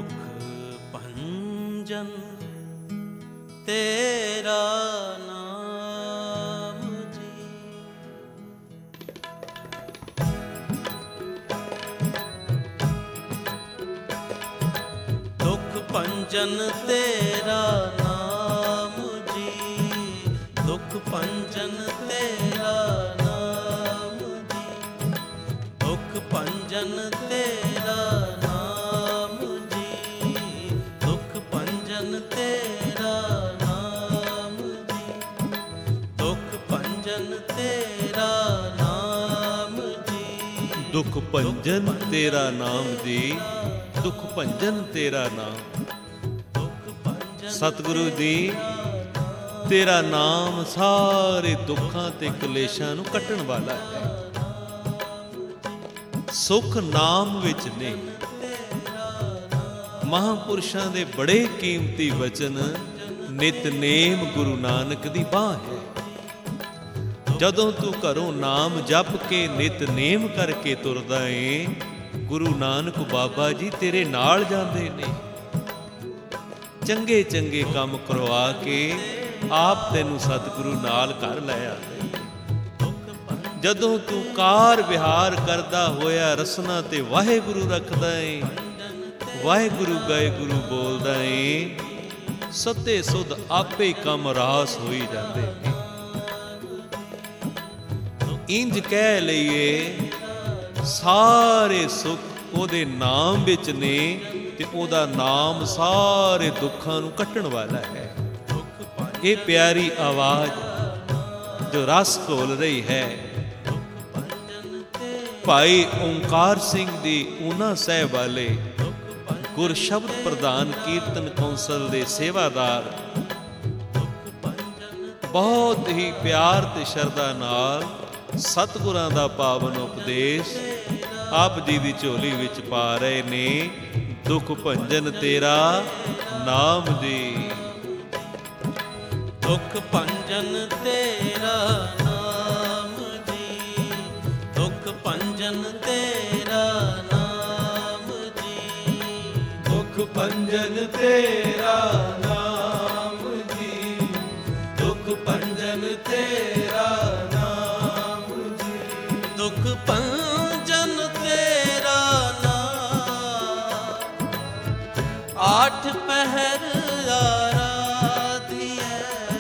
दुख भंजन तेरा नाम जी। दुख भंजन तेरा नाम जी, दुख भंजन तेरा नाम जी, दुख भंजन तेरा नाम जी, दुख भंजन तेरा नाम जी, दुख भंजन तेरा नाम जी। दुख भंजन तेरा नाम जी, दुख भंजन तेरा नाम। ਸਤਿਗੁਰੂ ਜੀ, ਤੇਰਾ ਨਾਮ ਸਾਰੇ ਦੁੱਖਾਂ ਤੇ ਕਲੇਸ਼ਾਂ ਨੂੰ ਕੱਟਣ ਵਾਲਾ ਹੈ। ਸੁਖ ਨਾਮ ਵਿੱਚ ਨੇ। ਮਹਾਂਪੁਰਸ਼ਾਂ ਦੇ ਬੜੇ ਕੀਮਤੀ ਵਚਨ ਨਿਤਨੇਮ ਗੁਰੂ ਨਾਨਕ ਦੀ ਬਾਹ ਹੈ। ਜਦੋਂ ਤੂੰ ਘਰੋਂ ਨਾਮ ਜਪ ਕੇ ਨਿਤਨੇਮ ਕਰਕੇ ਤੁਰਦਾ ਏ, ਗੁਰੂ ਨਾਨਕ ਬਾਬਾ ਜੀ ਤੇਰੇ ਨਾਲ ਜਾਂਦੇ ਨੇ। ਚੰਗੇ ਚੰਗੇ ਕੰਮ ਕਰਵਾ ਕੇ ਆਪ ਤੈਨੂੰ ਸਤਿਗੁਰੂ ਨਾਲ ਘਰ ਲੈ ਆਉਂਦੇ। ਜਦੋਂ ਤੂੰ ਕਾਰ ਵਿਹਾਰ ਕਰਦਾ ਹੋਇਆ ਰਸਨਾ ਤੇ ਵਾਹਿਗੁਰੂ ਰੱਖਦਾ ਏ, ਵਾਹਿਗੁਰੂ ਗਏ ਗੁਰੂ ਬੋਲਦਾ ਏ, ਸੱਤੇ ਸੁਧ ਆਪੇ ਹੀ ਕੰਮ ਰਾਸ ਹੋਈ ਜਾਂਦੇ ਨੇ। ਇੰਜ ਕਹਿ ਲਈਏ ਸਾਰੇ ਸੁੱਖ ਉਹਦੇ ਨਾਮ ਵਿੱਚ ਨੇ ਤੇ ਉਹਦਾ ਨਾਮ ਸਾਰੇ ਦੁੱਖਾਂ ਨੂੰ ਕੱਟਣ ਵਾਲਾ ਹੈ। ਇਹ ਪਿਆਰੀ ਆਵਾਜ਼ ਜੋ ਰਸ ਘੋਲ ਰਹੀ ਹੈ, ਭਾਈ ਓਂਕਾਰ ਸਿੰਘ ਦੀ ਊਨਾ ਸਾਹਿਬ ਵਾਲੇ ਗੁਰ ਸ਼ਬਦ ਪ੍ਰਧਾਨ ਕੀਰਤਨ ਕੌਂਸਲ ਦੇ ਸੇਵਾਦਾਰ ਬਹੁਤ ਹੀ ਪਿਆਰ ਤੇ ਸ਼ਰਧਾ ਨਾਲ ਸਤਿਗੁਰਾਂ ਦਾ ਪਾਵਨ ਉਪਦੇਸ਼ ਆਪ ਜੀ ਦੀ ਝੋਲੀ ਵਿੱਚ ਪਾ ਰਹੇ ਨੇ। ਦੁਖ ਭੰਜਨ ਤੇਰਾ ਨਾਮ ਜੀ, ਦੁਖ ਭੰਜਨ ਤੇਰਾ ਨਾਮ ਜੀ, ਦੁਖ ਭੰਜਨ ਤੇਰਾ ਨਾਮ ਜੀ, ਦੁਖ ਭੰਜਨ ਤੇਰਾ ਨਾਮ ਜੀ, ਦੁਖ ਭੰਜਨ ਤੇਰਾ ਨਾਮ ਜੀ, ਦੁਖ ਭੰਜਨ ਤੇਰਾ ਨਾਮ। ਆਠ ਪਹਿਰ ਆਰਾਧਿਐ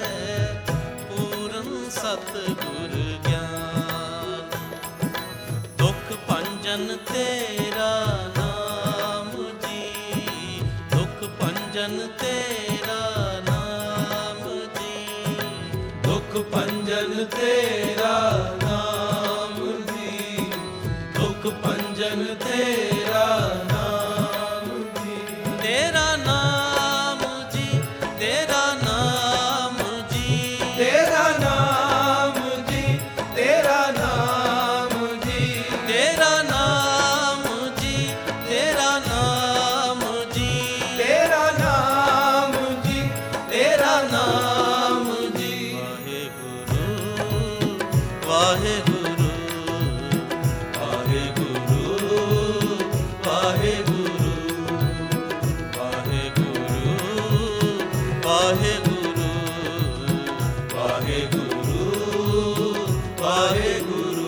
ਪੂਰਨ ਸਤਿਗੁਰ ਗਿਆਨ। ਦੁਖ ਭੰਜਨ ਤੇਰਾ ਨਾਮ ਜੀ, ਦੁਖ ਭੰਜਨ ਤੇਰਾ ਨਾਮ ਜੀ, ਦੁਖ ਭੰਜਨ ਤੇਰਾ ਨਾਮ ਜੀ, ਦੁਖ ਭੰਜਨ ਤੇਰਾ ਨਾਮ ਜੀ। ਤੇਰਾ ਨਾਮ ਜੀ, ਤੇਰਾ ਨਾਮ ਜੀ, ਤੇਰਾ ਨਾਮ ਜੀ, ਤੇਰਾ ਨਾਮ ਜੀ, ਤੇਰਾ ਨਾਮ ਜੀ, ਤੇਰਾ ਨਾਮ ਜੀ, ਤੇਰਾ ਨਾਮ ਜੀ, ਤੇਰਾ ਨਾਮ ਜੀ। ਵਾਹਿਗੁਰੂ ਵਾਹਿਗੁਰੂ ਵਾਹਿਗੁਰੂ ਵਾਹਿਗੁਰੂ ਵਾਹਿਗੁਰੂ ਵਾਹਿਗੁਰੂ ਵਾਹਿਗੁਰੂ ਵਾਹਿਗੁਰੂ।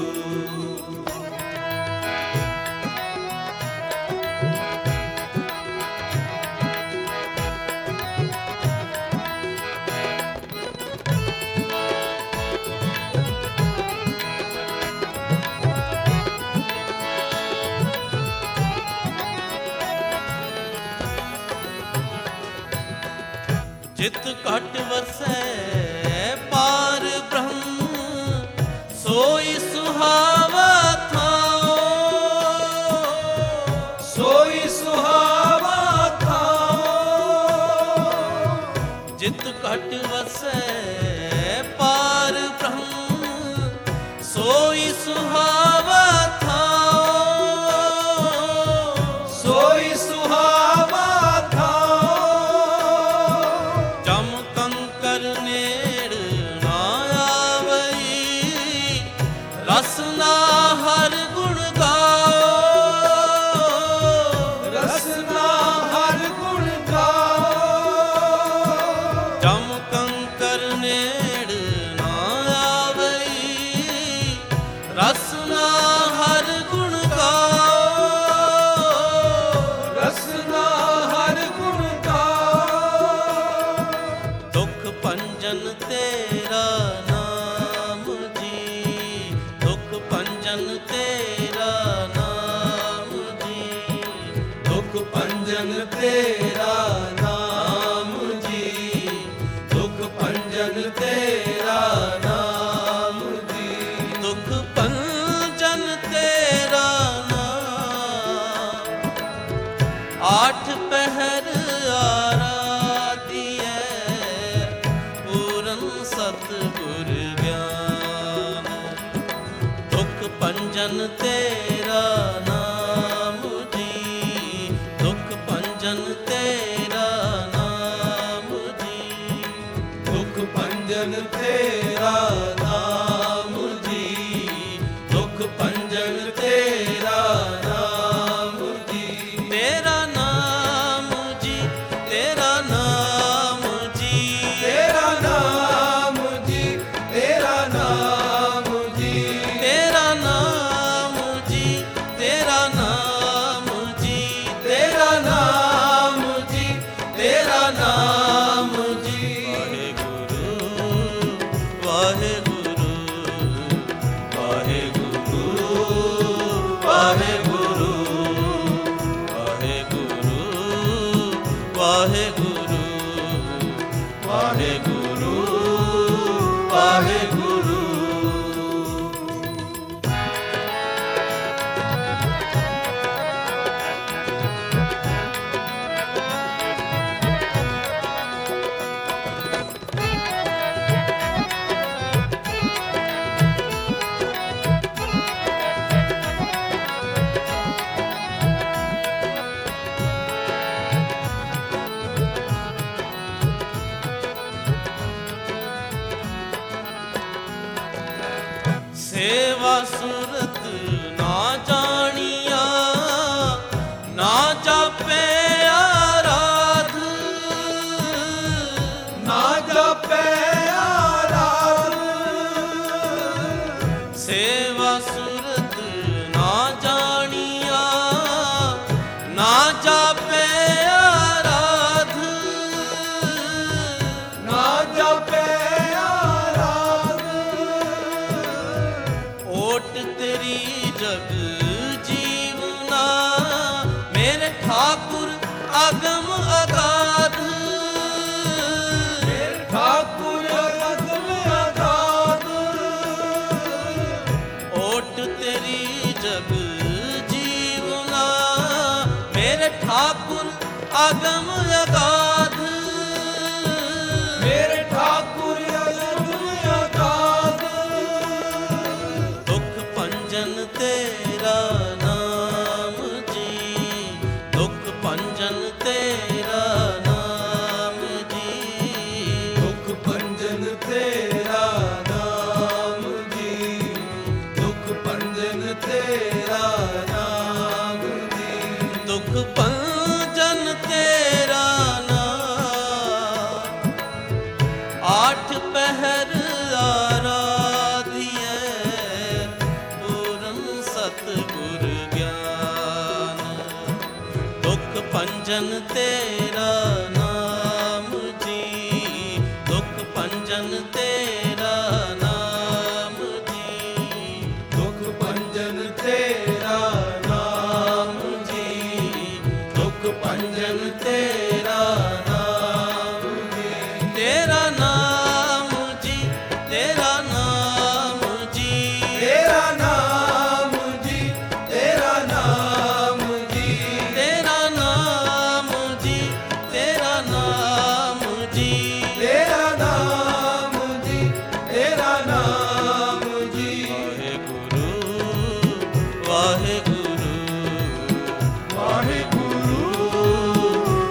ਜਿਤ ਘਟ ਵਸੈ ਪਾਰ ਬ੍ਰਹਮ, ਸੋਈ ਸੁਹਾਵਾ ਥਾਉ, ਸੋਈ ਸੁਹਾਵਾ ਥਾਉ। ਜਿਤ ਘਟ ਵਸੈ ਪਾਰ ਬ੍ਰਹਮ, ਸੋਈ ਸੁਹਾਵਾ ਥਾਉ, ਸੋਈ ਸੁਹਾਵਾ ਥਾਉ। ਜਮ ਕੰਕਰ ਨੇੜ ਨਾ ਆਵਈ, ਰਸਨਾ ਹਰ ਗੁਣ ਗਾਓ, ਰਸਨਾ ਹਰ ਭੰਜਨ ਤੇਰਾ ਨਾਮ ਜੀ, ਦੁਖ ਭੰਜਨ ਤੇਰਾ ਨਾਮ ਜੀ, ਦੁਖ ਭੰਜਨ ਤੇਰਾ ਨਾਮ, ਆਠ ਪਹਿਰ ਆਰਾਧੀਐ ਪੂਰਨ ਸਤਿਗੁਰ ਗਿਆਨ, ਦੁਖ ਭੰਜਨ ਤੇਰਾ ਨਾਮ ਜੀ, ਦੁਖ ਭੰਜਨ ਤੇਰਾ ਨਾਮ ਜੀ, ਦੁਖ ਭੰਜਨ ਤੇਰਾ ਨਾਮ ਜੀ, ਦੁਖ ਭੰਜਨ ਤੇਰਾ ਨਾਮ ਜੀ, ਤੇਰਾ ਨਾਮ ਜੀ, ਤੇਰਾ ਨਾਮ ਜੀ, ਤੇਰਾ ਨਾਮ ਜੀ, ਤੇਰਾ ਨਾਮ ਜੀ, ਤੇਰਾ ਨਾਮ ਜੀ, ਤੇਰਾ ਨਾਮ ਜੀ, ਤੇਰਾ ਨਾਮ ਜੀ, ਤੇਰਾ ਨਾਮ ਜੀ। ਵਾਹਿਗੁਰੂ ਵਾਹਿਗੁਰੂ ਵਾਹਿਗੁਰੂ ਵਾਹਿਗੁਰੂ ਵਾਹਿਗੁਰੂ ਵਾਹਿਗੁਰੂ ਵਾਹਿਗੁਰੂ ਵਾਹਿਗੁਰੂ। ਸੇਵਾ ਸੁਰਤ ਨਾ ਜਾਣੀਆ, ਨਾ ਜਾਪੇ ਆਰਾਧ, ਨਾ ਜਾਪੇ ਆਰਾਧ, ਸੇਵਾ ਸੁਰਤ ਨਾ ਜਾਣੀਆ, ਨਾ ਜਾਪੇ ਆਰਾਧ, ਨਾ ਜਾਪੇ ਓਟ ਤੇਰੀ ਜਗ ਜੀਵਨਾ, ਮੇਰੇ ਠਾਕੁਰ ਅਗਮ ਅਗਾਧ, ਮੇਰੇ ਠਾਕੁਰ ਅਗਮ ਅਗਾਧ, ਓਟ ਤੇਰੀ ਜਗ ਜੀਵਨਾ, ਮੇਰੇ ਠਾਕੁਰ ਅਗਮ ਅਗਾਧ, ਮੇਰੇ ਠਾਕੁਰ ਅਗਮ ਅਗਾਧ, ਦੁਖ ਭੰਜਨ ਤੇਰਾ ਨਾਮ ਜੀ, ਦੁਖ ਭੰਜਨ ਤੇਰਾ ਨਾਮ ਜੀ, ਦੁਖ ਭੰਜਨ ਤੇਰਾ ਨਾਮ ਜੀ, ਦੁਖ ਭੰਜਨ ਤੇਰਾ ਨਾਮ ਜੀ, ਦੁਖ ਭੰਜਨ ਤੇਰਾ ਨਾਮ, ਆਠ ਪਹਿਰ ਆਰਾਧੀਐ ਪੂਰਨ ਸਤਿਗੁਰ ਗਿਆਨ, ਦੁਖ ਭੰਜਨ ਤੇਰਾ ਨਾਮ ਜੀ, ਦੁਖ ਭੰਜਨ ਤੇਰਾ ਨਾਮ ਜੀ, ਦੁਖ ਭੰਜਨ ਤੇਰਾ ਨਾਮ ਜੀ, ਦੁਖ ਭੰਜਨ ਤੇਰਾ ਨਾਮ ਜੀ, ਤੇਰਾ ਨਾਮ ਜੀ, ਤੇਰਾ ਨਾਮ ਜੀ, ਤੇਰਾ ਨਾਮ ਜੀ, ਤੇਰਾ ਨਾਮ ਜੀ, ਤੇਰਾ ਨਾਮ ਜੀ, ਤੇਰਾ ਨਾਮ ਜੀ, ਤੇਰਾ ਨਾਮ ਜੀ, ਤੇਰਾ ਨਾਮ ਜੀ। ਵਾਹਿਗੁਰੂ ਵਾਹਿਗੁਰੂ ਵਾਹਿਗੁਰੂ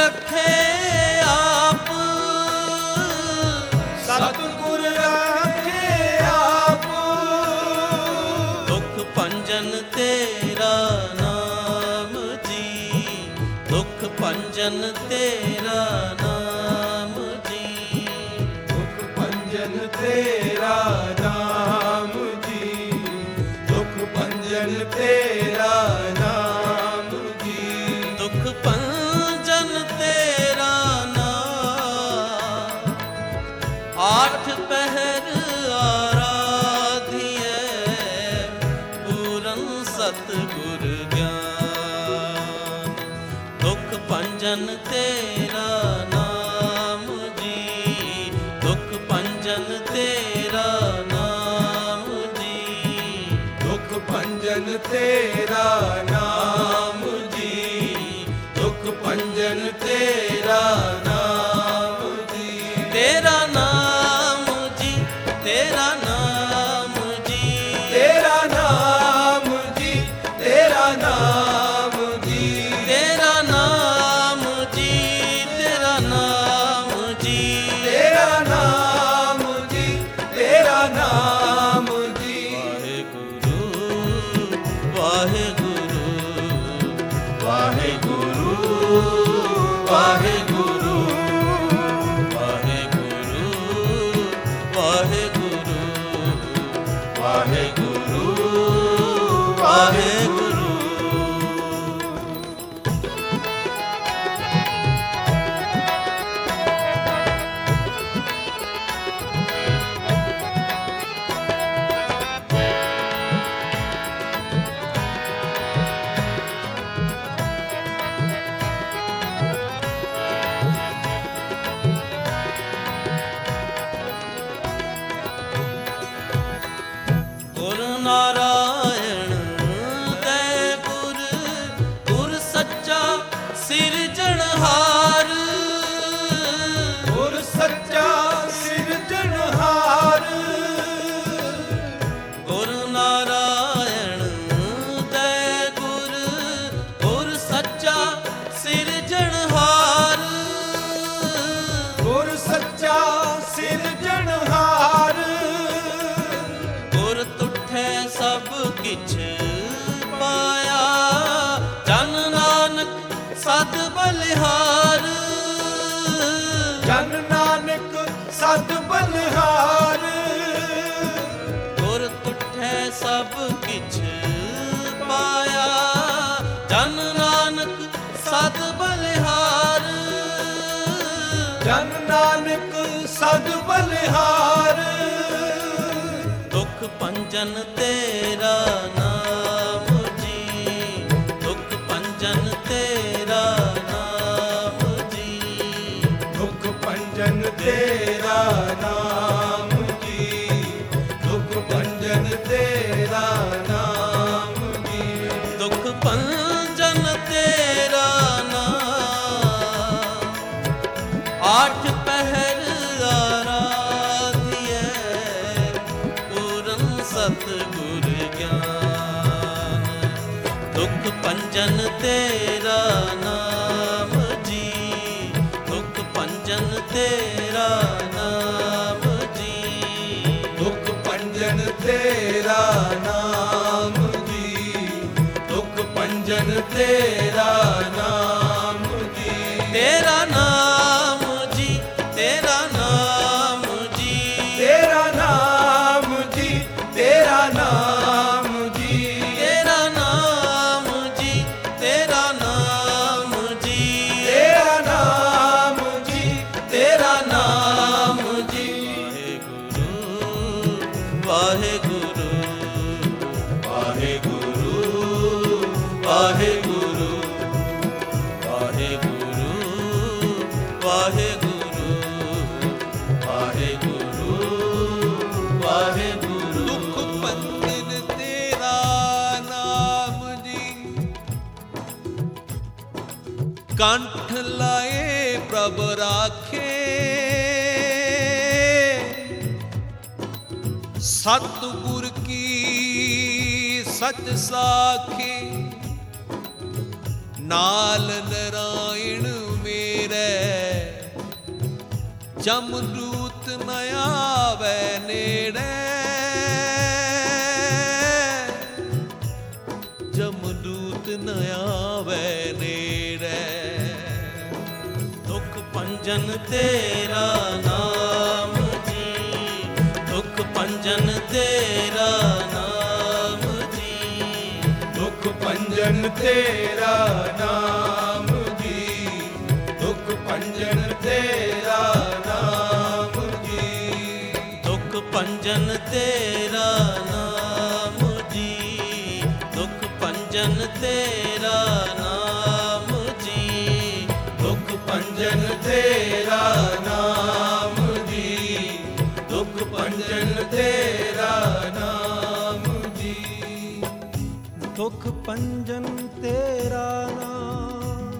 ਰੱਖੇ ਆਪ, ਸਤਿਗੁਰ ਰੱਖੇ ਆਪ। ਦੁਖ ਭੰਜਨ ਤੇਰਾ ਨਾਮ ਜੀ, ਦੁਖ ਭੰਜਨ ਤੇਰਾ ਨਾਮ ਜੀ, ਦੁਖ ਭੰਜਨ ਤੇਰਾ ਨਾਮ ਜੀ, ਦੁਖ ਭੰਜਨ ਤੇਰਾ ਨਾਮ ਜੀ, ਦੁਖ ਭੰਜਨ ਤੇਰਾ ਨਾਮ। ਆਠ ਪਹਿਰ ਆਰਾਧਿਐ ਪੂਰਨ ਸਤਿਗੁਰ ਗਿਆਨ। ਦੁਖ ਭੰਜਨ ਤੇਰਾ ਨਾਮ ਜੀ, ਦੁਖ ਭੰਜਨ ਤੇਰਾ ਨਾਮ ਜੀ, ਦੁਖ ਭੰਜਨ ਤੇਰਾ ਨਾਮ ਜੀ, ਦੁਖ ਭੰਜਨ ਤੇਰਾ ਨਾਮ ਜੀ, ਤੇਰਾ ਨਾਮ ਜੀ, ਤੇਰਾ ਨਾਮ ਜੀ, ਤੇਰਾ ਨਾਮ ਜੀ, ਤੇਰਾ ਨਾਮ ਜੀ, ਤੇਰਾ ਨਾਮ ਜੀ, ਤੇਰਾ ਨਾਮ ਜੀ, ਤੇਰਾ ਨਾਮ ਜੀ, ਤੇਰਾ ਨਾਮ ਜੀ। ਵਾਹਿਗੁਰੂ ਵਾਹਿਗੁਰੂ ਵਾਹਿਗੁਰੂ ਵਾਹਿਗੁਰੂ ਵਾਹਿਗੁਰੂ ਵਾਹਿਗੁਰੂ ਵਾਹਿਗੁਰੂ ਵਾਹਿਗੁਰੂ। ਗੁਰ ਨਾਰਾਇਣ ਦਇ ਗੁਰ, ਗੁਰ ਸੱਚਾ ਸਿਰਜਣਹਾਰ। ਗੁਰ ਸੱਚਾ ਸਿਰਜਣਹਾਰ। ਗੁਰ ਨਾਰਾਇਣ ਦਇ ਗੁਰ, ਗੁਰ ਸੱਚਾ ਸਿਰਜਣਹਾਰ। ਗੁਰ ਸੱਚਾ ਸਿਰਜਣਹਾਰ। ਗੁਰ ਤੁਠੈ ਸਭ ਕਿਛ ਪਾਇਆ, ਜਨ ਨਾਨਕ ਸਦ ਬਲਿਹਾਰ। ਜਨ ਨਾਨਕ ਸਦ ਬਲਿਹਾਰ। ਗੁਰ ਤੁਠੈ ਸਭ ਕਿਛ ਪਾਇਆ, ਜਨ ਨਾਨਕ ਸਦ ਬਲਿਹਾਰ। ਜਨ ਨਾਨਕ ਸਦ ਬਲਿਹਾਰ। ਦੁਖ ਭੰਜਨ ਤੇਰਾ ਨਾਮ ਜੀ, ਦੁਖ ਭੰਜਨ ਤੇਰਾ ਨਾਮ ਜੀ, ਦੁਖ ਭੰਜਨ ਤੇਰਾ ਨਾਮ ਜੀ, ਦੁਖ ਭੰਜਨ ਤੇਰਾ ਨਾਮ ਜੀ, ਦੁਖ ਭੰਜਨ ਤੇਰਾ ਨਾਮ। ਆਠ ਪਹਿਰ ਆਰਾਧਿਐ ਪੂਰਨ ਸਤਿਗੁਰ ਗਿਆਨ। ਦੁਖ ਭੰਜਨ ਤੇਰਾ ਨਾਮ ਜੀ, ਦੁਖ ਭੰਜਨ ਤੇਰਾ ਨਾਮ ਜੀ, ਦੁਖ ਭੰਜਨ ਤੇਰਾ ਨਾਮ ਜੀ, ਦੁਖ ਭੰਜਨ ਤੇਰਾ ਨਾਮ ਜੀ, ਤੇਰਾ ਨਾਮ ਜੀ, ਤੇਰਾ ਨਾਮ ਜੀ, ਤੇਰਾ ਨਾਮ ਜੀ, ਤੇਰਾ ਨਾਮ ਜੀ, ਤੇਰਾ ਨਾਮ ਜੀ, ਤੇਰਾ ਨਾਮ ਜੀ, ਤੇਰਾ ਨਾਮ ਜੀ, ਤੇਰਾ ਨਾਮ ਜੀ। ਵਾਹਿਗੁਰੂ ਵਾਹਿਗੁਰੂ ਵਾਹਿਗੁਰੂ ਵਾਹਿਗੁਰੂ ਵਾਹਿਗੁਰੂ ਵਾਹਿਗੁਰੂ ਵਾਹਿਗੁਰੂ। ਦੁਖ ਭੰਜਨ ਤੇਰਾ ਨਾਮ ਜੀ, ਕੰਠ ਲਾਏ ਪ੍ਰਭ ਰਾਖੇ। ਸਤਿਗੁਰ ਕੀ ਸਚ ਸਾਖੀ, ਨਾਲ ਨਰਾਇਣ ਮੇਲ ਜਮਦੂਤ ਨ ਆਵੇ ਨੇੜੇ, ਜਮਦੂਤ ਨ ਆਵੇ ਨੇੜੇ। ਦੁਖ ਭੰਜਨ ਤੇਰਾ ਨਾਮ ਜੀ, ਦੁਖ ਭੰਜਨ ਤੇਰਾ ਨਾਮ ਜੀ, ਦੁਖ ਭੰਜਨ ਤੇਰਾ ਨਾਮ ਜੀ, ਦੁਖ ਭੰਜਨ ਤੇਰਾ ਨਾਮ ਜੀ, ਦੁਖ ਭੰਜਨ ਤੇਰਾ ਨਾਮ ਜੀ, ਦੁਖ ਭੰਜਨ ਤੇਰਾ ਨਾਮ ਜੀ, ਦੁਖ ਭੰਜਨ ਤੇਰਾ ਨਾਮ ਜੀ, ਦੁਖ ਭੰਜਨ ਤੇਰਾ ਨਾਮ ਜੀ। ਦੁਖ ਭੰਜਨ ਤੇਰਾ ਨਾਮ,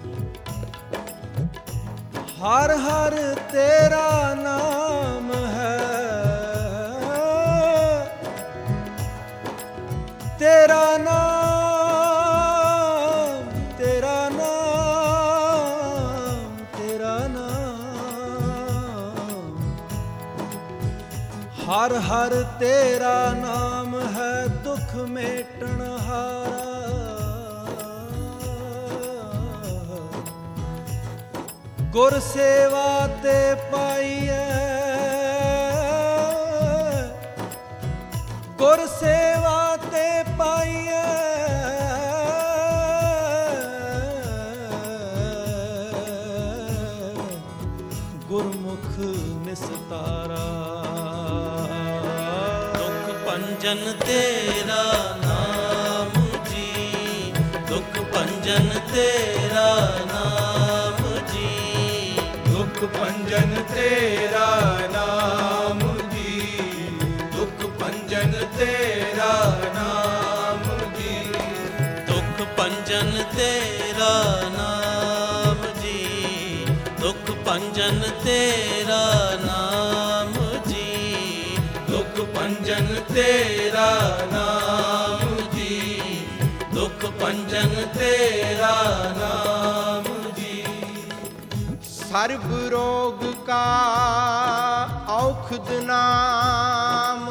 ਹਰ ਹਰ ਤੇਰਾ ਨਾਮ ਹੈ, ਤੇਰਾ ਨਾਮ, ਤੇਰਾ ਨਾਮ, ਤੇਰਾ ਨਾਮ, ਹਰ ਹਰ ਤੇਰਾ ਨਾਮ ਹੈ, ਦੁਖ ਮੇਟਣ ਹਾਰਾ। ਗੁਰ ਸੇਵਾ ਤੇ ਪਾਈਐ, ਗੁਰ ਸੇਵਾ ਤੇ ਪਾਈਐ, ਗੁਰਮੁਖ ਨਿਸਤਾਰਾ। ਦੁਖ ਭੰਜਨ ਤੇਰਾ ਨਾਮ ਜੀ, ਦੁਖ ਭੰਜਨ ਤੇਰਾ ਨਾਮ ਜੀ, ਦੁਖ ਭੰਜਨ ਤੇਰਾ ਨਾਮ ਜੀ, ਦੁਖ ਭੰਜਨ ਤੇਰਾ ਨਾਮ ਜੀ, ਦੁਖ ਭੰਜਨ ਤੇਰਾ ਨਾਮ ਜੀ, ਦੁਖ ਭੰਜਨ ਤੇਰਾ ਨਾਮ ਜੀ, ਦੁਖ ਭੰਜਨ ਤੇਰਾ ਨਾਮ ਜੀ, ਦੁਖ ਭੰਜਨ ਤੇਰਾ ਨਾਮ ਜੀ। ਸਰਬ ਰੋਗ ਕਾ ਔਖਦ ਨਾਮ,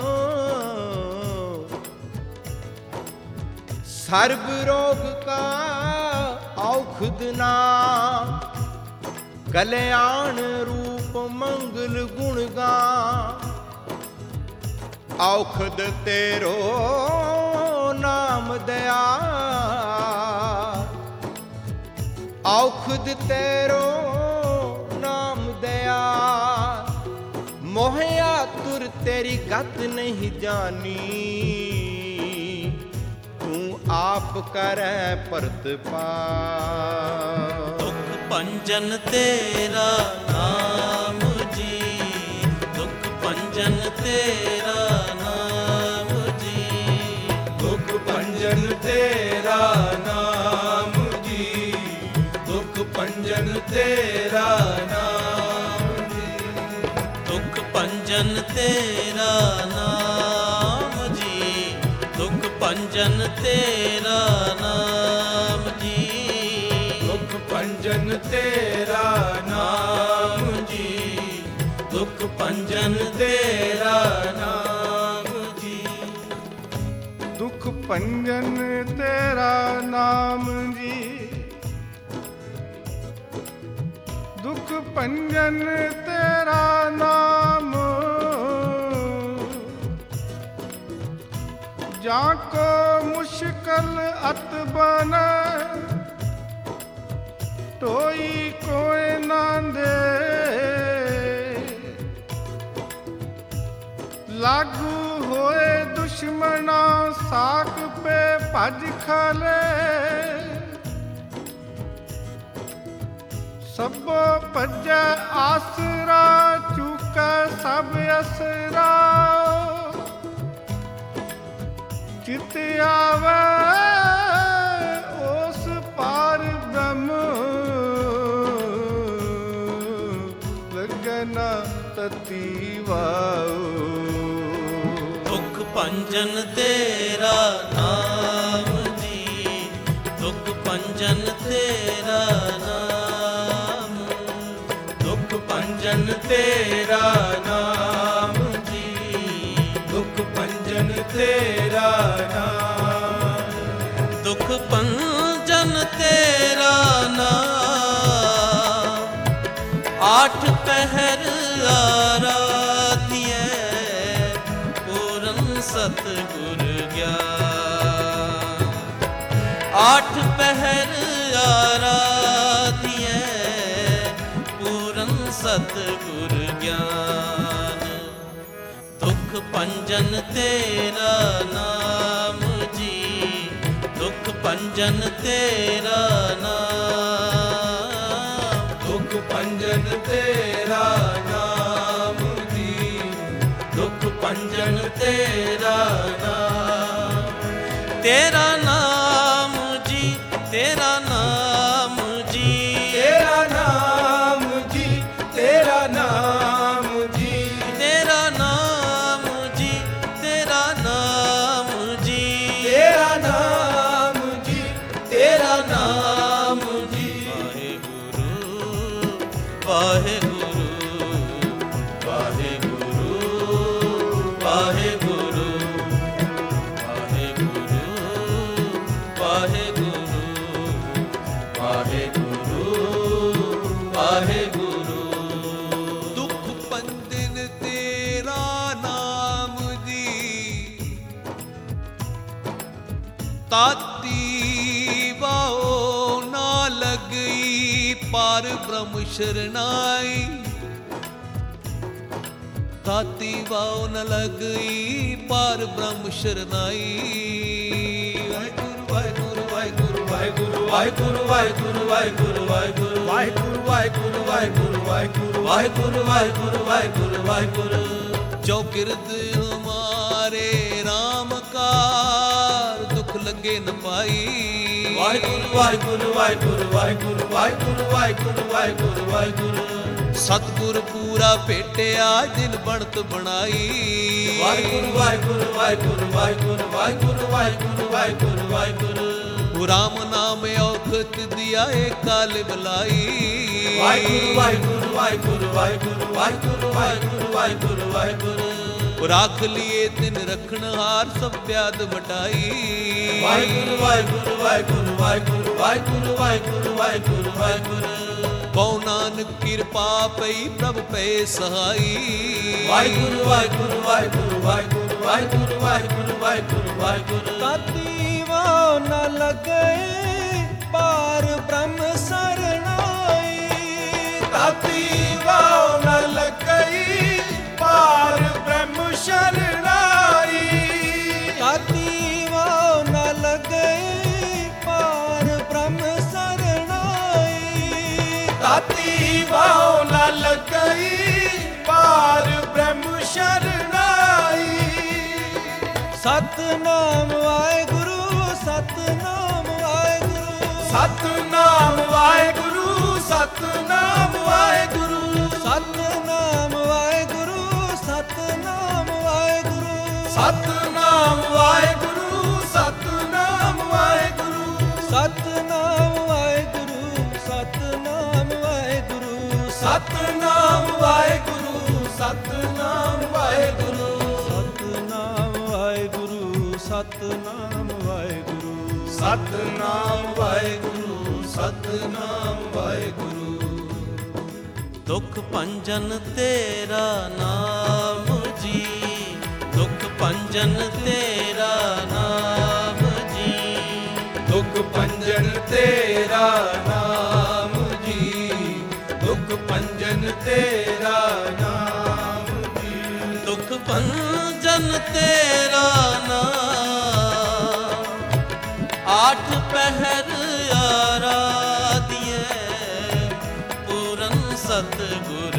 ਸਰਬ ਰੋਗ ਕਾ ਔਖਦ ਨਾਮ, ਕਲਿਆਣ ਰੂਪ ਮੰਗਲ ਗੁਣ ਗਾ। ਔਖਦ ਤੇਰੋ ਨਾਮ ਦਇਆ, ਔਖਦ ਤੇਰੋ ਨਾਮ ਦਇਆ। ਮੋਹਿਆ ਤੁਰ ਤੇਰੀ ਗਤ ਨਹੀਂ ਜਾਣੀ, ਤੂੰ ਆਪ ਕਰੈ ਪਰਤ ਪਾ। ਦੁਖ ਭੰਜਨ ਤੇਰਾ ਨਾਮ ਜੀ, ਦੁਖ ਭੰਜਨ ਤੇਰਾ ਨਾਮ ਜੀ, ਦੁਖ ਭੰਜਨ ਤੇਰਾ ਨਾਮ ਜੀ, ਦੁਖ ਭੰਜਨ ਤੇਰਾ ਨਾਮ ਜੀ, ਦੁਖ ਭੰਜਨ ਤੇਰਾ ਨਾਮ ਜੀ, ਦੁਖ ਭੰਜਨ ਤੇਰਾ ਨਾਮ ਜੀ, ਦੁਖ ਭੰਜਨ ਤੇਰਾ ਨਾਮ ਜੀ, ਦੁਖ ਭੰਜਨ ਤੇਰਾ ਨਾਮ ਜੀ। ਦੁਖ ਭੰਜਨ ਤੇਰਾ ਨਾਮ ਜੀ, ਦੁਖ ਭੰਜਨ ਤੇਰਾ ਨਾਮ। ਜਾਂ ਕੋ ਮੁਸ਼ਕਲ ਅਤ ਬਨੈ, ਟੋਈ ਕੋਇ ਨਾ ਦੇ। ਲਾਗੂ ਹੋਏ ਦੁਸ਼ਮਨਾ ਸਾਕ ਪੇ ਭਜ ਖਲੇ। ਸਭੋ ਭਜੈ ਆਸਰਾ ਚੁਕੈ ਸਭ ਅਸਰਾ। ਚਿਤ ਆਵੈ ਉਸ ਪਾਰ ਬ੍ਰਹਮ, ਲਗਨ ਤਤੀ ਵਾਉ। ਦੁਖ ਭੰਜਨ ਤੇਰਾ ਨਾਮ ਜੀ, ਦੁਖ ਭੰਜਨ ਤੇਰਾ ਨਾਮ, ਦੁਖ ਭੰਜਨ ਭੰਜਨ ਤੇਰਾ ਨਾਮ ਜੀ, ਦੁਖ ਭੰਜਨ ਤੇਰਾ ਨਾਮ, ਦੁਖ ਭੰਜਨ ਤੇਰਾ ਨਾਮ, ਆਠ ਪਹਿਰ ਆਰਾਧਿਐ ਪੂਰਨ ਸਤਿਗੁਰ ਗਿਆਨ, ਆਠ ਪਹਿਰ ਆਰਾਧਿਐ ਪੂਰਨ ਸਤਿਗੁਰ ਗਿਆਨ, ਦੁਖ ਭੰਜਨ ਤੇਰਾ ਨਾਮ ਜੀ, ਦੁਖ ਭੰਜਨ ਤੇਰਾ ਨਾਮ, ਦੁਖ ਭੰਜਨ ਤੇਰਾ ਨਾਮ ਜੀ, ਦੁਖ ਭੰਜਨ ਤੇਰਾ ਨਾਮ, ਤੇਰਾ ਨਾਮ ਜੀ, ਤੇਰਾ ਨਾਮ ਜੀ, ਤੇਰਾ ਨਾਮ ਜੀ, ਤੇਰਾ ਨਾਮ ਜੀ, ਤੇਰਾ ਨਾਮ ਜੀ, ਤੇਰਾ ਨਾਮ ਜੀ, ਤੇਰਾ ਨਾਮ ਜੀ, ਤੇਰਾ ਨਾਮ ਜੀ, ਵਾਹਿਗੁਰੂ ਵਾਹਿਗੁਰੂ ਵਾਹਿਗੁਰੂ ਵਾਹਿਗੁਰੂ ਵਾਹਿਗੁਰੂ ਵਾਹਿਗੁਰੂ ਵਾਹਿਗੁਰੂ ਵਾਹਿਗੁਰੂ। ਦੁਖ ਭੰਜਨ ਤੇਰਾ ਨਾਮ ਜੀ, ਤਾਤੀ ਵਾਓ ਨਾ ਲਗਈ ਪਾਰ ਬ੍ਰਹਮ ਸ਼ਰਨਾਈ, ਤਾਤੀ ਵਾਓ ਨ ਲਗਈ ਪਾਰ ਬ੍ਰਹਮ ਸ਼ਰਨਾਈ। ਵਾਹਿਗੁਰੂ ਵਾਹਿਗੁਰੂ ਵਾਹਿਗੁਰੂ ਵਾਹਿਗੁਰੂ ਵਾਹਿਗੁਰੂ ਵਾਹਿਗੁਰੂ ਵਾਹਿਗੁਰੂ ਵਾਹਿਗੁਰੂ ਵਾਹਿਗੁਰੂ ਵਾਹਿਗੁਰੂ ਵਾਹਿਗੁਰੂ ਵਾਹਿਗੁਰੂ ਵਾਹਿਗੁਰੂ ਵਾਹਿਗੁਰੂ ਵਾਹਿਗੁਰੂ ਵਾਹਿਗੁਰੂ। ਜੋ ਕਿਰਦ ਹਮਾਰੇ ਰਾਮ ਕਾਰ ਦੁਖ ਲਗੇ ਨ ਪਾਈ। ਵਾਹਿਗੁਰੂ ਵਾਹਿਗੁਰੂ ਵਾਹਿਗੁਰੂ ਵਾਹਿਗੁਰੂ ਵਾਹਿਗੁਰੂ ਵਾਹਿਗੁਰੂ ਵਾਹਿਗੁਰੂ ਵਾਹਿਗੁਰੂ। ਸਤਿਗੁਰ ਪੂਰਾ ਭੇਟਿਆ ਜਿਨ ਬਣਤ ਬਣਾਈ। ਵਾਹਿਗੁਰੂ ਵਾਹਿਗੁਰੂ ਵਾਹਿਗੁਰੂ ਵਾਹਿਗੁਰੂ ਵਾਹਿਗੁਰੂ ਵਾਹਿਗੁਰੂ ਵਾਹਿਗੁਰੂ ਵਾਹਿਗੁਰੂ। ਰਾਮ ਨਾਮ ਔਖਤ ਦਿਆ ਏ ਕਾਲ ਬਲਾਈ। ਵਾਹਿਗੁਰੂ ਵਾਹਿਗੁਰੂ ਵਾਹਿਗੁਰੂ ਵਾਹਿਗੁਰੂ ਵਾਹਿਗੁਰੂ ਵਾਹਿਗੁਰੂ ਵਾਹਿਗੁਰੂ ਵਾਹਿਗੁਰੂ। ਰਾਖ ਲਿਏ ਤਿਨ ਰਖਣ ਹਾਰ ਸਭ ਪਿਆਦ ਵਟਾਈ। ਵਾਹਿਗੁਰੂ ਵਾਹਿਗੁਰੂ ਵਾਹਿਗੁਰੂ ਵਾਹਿਗੁਰੂ ਵਾਹਿਗੁਰੂ ਵਾਹਿਗੁਰੂ ਵਾਹਿਗੁਰੂ ਵਾਹਿਗੁਰੂ। ਕਉ ਨਾਨਕ ਕਿਰਪਾ ਪਈ ਪ੍ਰਭ ਪਏ ਸਹਾਈ। ਵਾਹਿਗੁਰੂ ਵਾਹਿਗੁਰੂ ਵਾਹਿਗੁਰੂ ਵਾਹਿਗੁਰੂ ਵਾਹਿਗੁਰੂ ਵਾਹਿਗੁਰੂ ਵਾਹਿਗੁਰੂ ਵਾਹਿਗੁਰੂ। ਤਾਤੀ ਵਾਹ ਨ ਲਗਏ ਪਾਰ ਬ੍ਰਹਮ ਸਰਣਾਈ। ਤਾਤੀ ਵਾਹ ਨ ਲਗਈ ਪਾਰ ਬ੍ਰਹਮ ਸ਼ਰਣਾਈ। ਤਾਤੀ ਵਾਹ ਨ ਲਗਏ ਪਾਰ ਬ੍ਰਹਮ ਸਰਣਾਈ। ਤਾਤੀ ਵਾਹ ਨ ਲਗਈ ਪਾਰ ਬ੍ਰਹਮ ਸ਼ਰਣਾਈ। ਸਤਨਾਮ ਵਾਹਿਗੁਰੂ ਸਤਨਾਮ ਵਾਹਿਗੁਰੂ। ਸਤਨਾਮ ਵਾਹਿਗੁਰੂ ਸਤਨਾਮ ਵਾਹਿਗੁਰੂ। ਸਤਨਾਮ ਵਾਹਿਗੁਰੂ ਸਤਨਾਮ ਵਾਹਿਗੁਰੂ। ਸਤਨਾਮ ਵਾਹਿਗੁਰੂ ਸਤਨਾਮ ਵਾਹਿਗੁਰੂ। ਸਤਨਾਮ ਵਾਹਿਗੁਰੂ ਸਤਨਾਮ ਵਾਹਿਗੁਰੂ। ਸਤਨਾਮ ਵਾਹਿਗੁਰੂ ਸਤਨਾਮ ਵਾਹਿਗੁਰੂ। ਸਤਨਾਮ ਵਾਹਿਗੁਰੂ ਸਤਨਾਮ ਵਾਹਿਗੁਰੂ। ਸਤਨਾਮ ਵਾਹਿਗੁਰੂ ਸਤਨਾਮ ਵਾਹਿਗੁਰੂ। ਦੁਖ ਭੰਜਨ ਤੇਰਾ ਨਾਮ ਜੀ, ਦੁਖ ਭੰਜਨ ਤੇਰਾ ਨਾਮ ਜੀ। ਦੁਖ ਭੰਜਨ ਤੇਰਾ ਨਾਮ ਜੀ। ਦੁਖ ਭੰਜਨ ਤੇਰਾ ਨਾਮ ਜੀ। ਦੁਖ ਭੰਜਨ ਤੇਰਾ ਨਾਮ, ਆਠ ਪਹਿਰ ਆਰਾਧਿਐ ਪੂਰਨ ਸਤਿਗੁਰ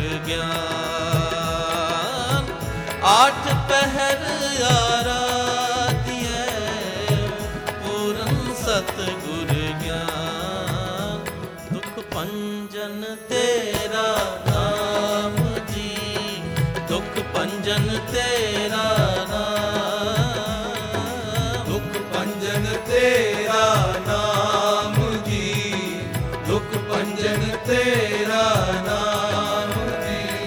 ਗਿਆਨ। ਆਠ ਪਹਿਰ ਆਰਾਧਿਐ ਪੂਰਨ ਸਤਿਗੁਰ ਗਿਆਨ। ਦੁਖ ਭੰਜਨ ਤੇਰਾ ਨਾਮ ਜੀ, ਦੁਖ ਭੰਜਨ ਤੇਰਾ ਨਾਮ। ਦੁਖ ਭੰਜਨ ਤੇਰਾ ਨਾਮ ਜੀ। ਦੁਖ ਭੰਜਨ ਤੇਰਾ ਨਾਮ ਜੀ।